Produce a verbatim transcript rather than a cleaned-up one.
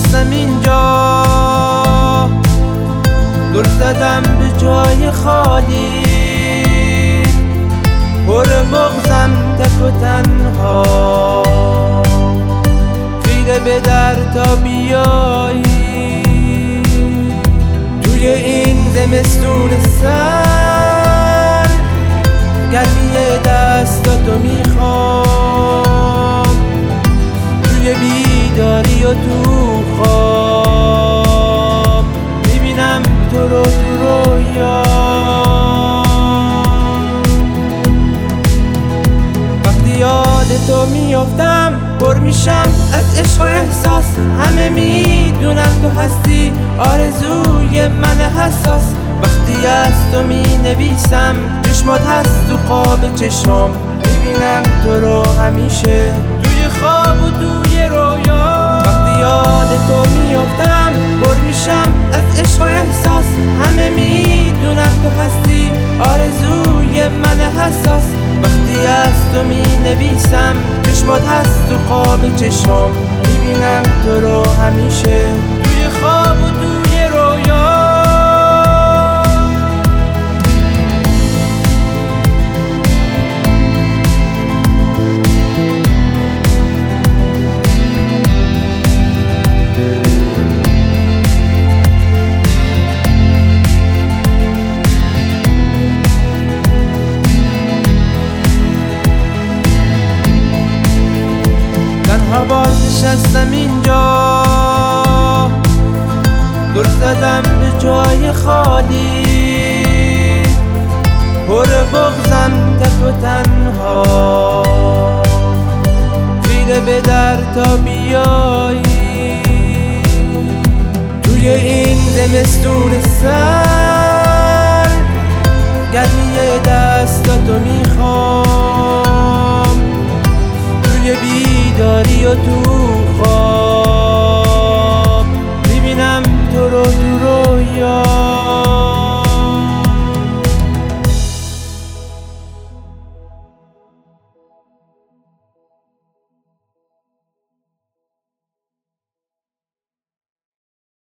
نشستم اینجا، گل زدم به جای خالی، پر بغضم تک و تنها، خیره به در تا بیایی. توی این زمستون سر گرمی دستاتو میخوام، توی بیداری و تو خواب میبینم تو رو تو رویا. وقتی یاد تو میافتم پر میشم از عشق و احساس، همه میدونم تو هستی آرزوی من حساس. وقتی از تو می نویسم چشمات هست تو خواب چشم، میبینم تو رو همیشه توی خواب و توی رویا. وقتی یاد تو میافتم پر میشم از عشق و احساس، همه میدونم تو هستی آرزوی من حساس. وقتی از تو می نویسم چشمات هست تو خواب چشم، میبینم تو رو همیشه توی خواب و توی رویا. باز نشستم اینجا، گل زدم به جای خالی، پر بغضم تک و تنها، خیره به در تا بیایی. توی این زمستون سر گرمی دستاتو میخوام، توی بیداری و تو